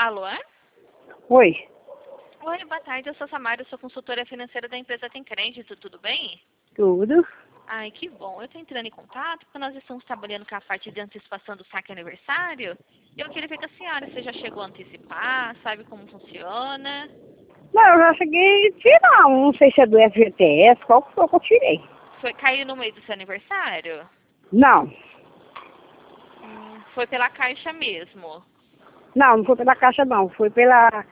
Alô? Oi, Oi, boa tarde. Eu sou Samara, eu sou consultora financeira da empresa Tem Crédito, tudo bem? tudo? Ai, que bom. Eu estou entrando em contato porque nós estamos trabalhando com a parte de antecipação do saque aniversário. E eu queria ver com a senhora, você já chegou a antecipar, sabe como funciona? Não, eu já cheguei a tirar um, não sei se é do FGTS, qual que foi que eu tirei? Foi cair no meio do seu aniversário? Não, Foi pela Caixa mesmo. não foi pela Caixa não, foi pela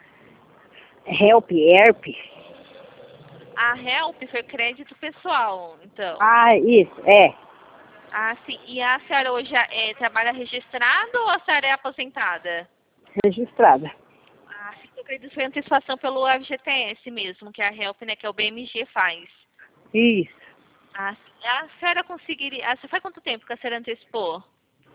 ERP. A Help foi crédito pessoal, então. Ah, isso, é, Ah, sim. E a senhora hoje trabalha registrado ou a senhora é aposentada? registrada. Ah, sim, eu acredito que foi antecipação pelo FGTS mesmo, que a Help, né, que é o BMG faz. Isso. Ah, sim. A senhora conseguiria... Ah, faz quanto tempo que a senhora antecipou?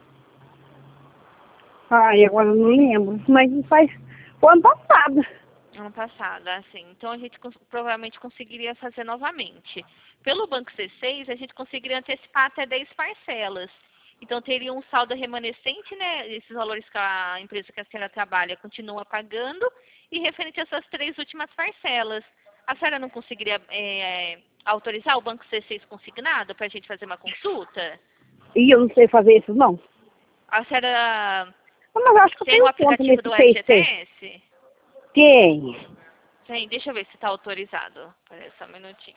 Ai, agora eu não lembro, mas faz o ano passado. Ano passado, assim. Então a gente provavelmente conseguiria fazer novamente. Pelo Banco C6, a gente conseguiria antecipar até 10 parcelas. Então teria um saldo remanescente, né? Esses valores que a empresa que a senhora trabalha continua pagando e referente a essas 3 últimas parcelas. A senhora não conseguiria autorizar o Banco C6 consignado para a gente fazer uma consulta? E eu não sei fazer isso não. A senhora Mas eu acho que eu tem o tenho conta aplicativo nesse do 6T. FGTS? Tem. Tem, deixa eu ver se está autorizado. Espera só um minutinho.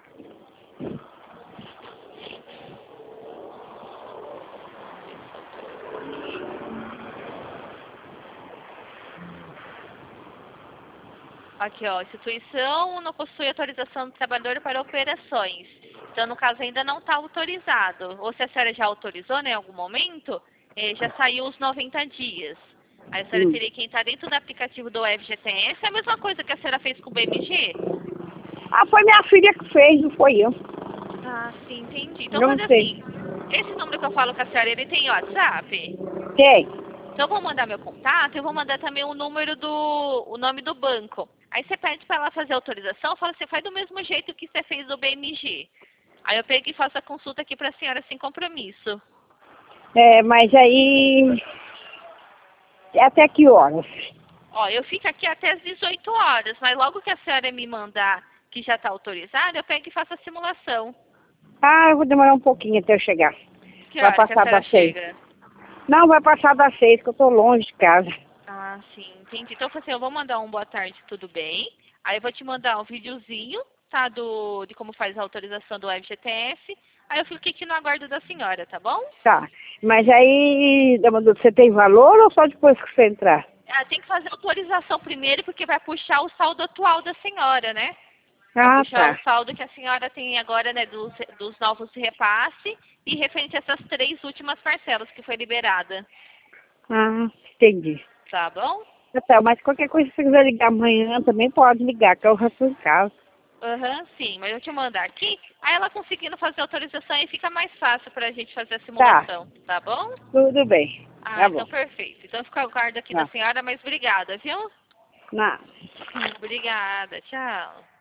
Aqui, ó, instituição não possui autorização do trabalhador para operações. Então, no caso, ainda não está autorizado. Ou se a senhora já autorizou, né, em algum momento, já saiu os 90 dias. Aí a senhora Hum. teria que entrar dentro do aplicativo do FGTS. É a mesma coisa que a senhora fez com o BMG? Ah, foi minha filha que fez, não foi eu. Ah, sim, entendi. Então, Eu não fazer sei. assim. Esse número que eu falo com a senhora, ele tem WhatsApp? Tem. Então eu vou mandar meu contato, eu vou mandar também o número o nome do banco. Aí você pede para ela fazer a autorização, fala assim, faz do mesmo jeito que você fez do BMG. Aí eu pego e faço a consulta aqui para a senhora sem compromisso. É, mas aí, até que horas? Ó, eu fico aqui até as 18 horas, mas logo que a senhora me mandar que já está autorizada, eu pego e faço a simulação. Ah, eu vou demorar um pouquinho até eu chegar. Que Vai hora que a passar senhora das 6. chega? Não, vai passar das 6, que eu tô longe de casa. Ah, sim, entendi. Então, assim, eu vou mandar um boa tarde, tudo bem? Aí eu vou te mandar um videozinho, tá, de como faz a autorização do FGTS. Aí eu fico aqui no aguardo da senhora, tá bom? Tá. Mas aí, você tem valor ou só depois que você entrar? Ah, tem que fazer a autorização primeiro, porque vai puxar o saldo atual da senhora, né? Vai Ah, puxar o tá. saldo que a senhora tem agora, né, dos novos repasse e referente a essas 3 últimas parcelas que foi liberada, Ah, entendi. tá bom? Ah, tá, mas qualquer coisa, se você quiser ligar amanhã, também pode ligar, que eu já estou em casa. Aham, sim, mas eu te mandar aqui. Aí ela conseguindo fazer a autorização aí fica mais fácil pra gente fazer a Tá, simulação, tá bom? tudo bem. Ah, Tá bom. então perfeito. Então fica o guarda aqui da Tá. senhora, mas obrigada, viu? Não. Obrigada, tchau.